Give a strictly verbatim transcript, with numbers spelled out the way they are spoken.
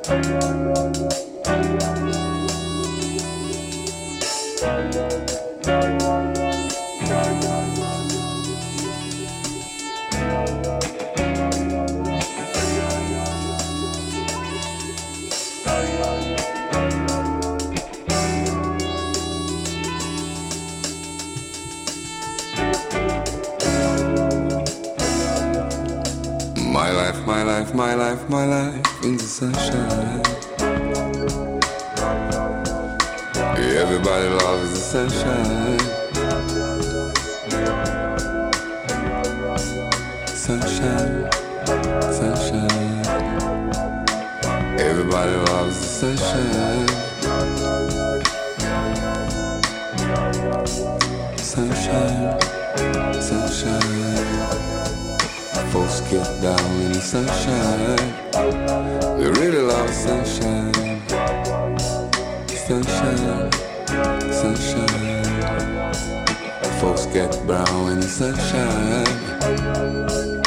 My life, my life, my life, my life in the sunshine. Everybody loves the sunshine. Sunshine, sunshine. Everybody loves the sunshine. Sunshine, sunshine. Folks get down in the sunshine. They really love sunshine. Sunshine, sunshine. Folks get brown in the sunshine.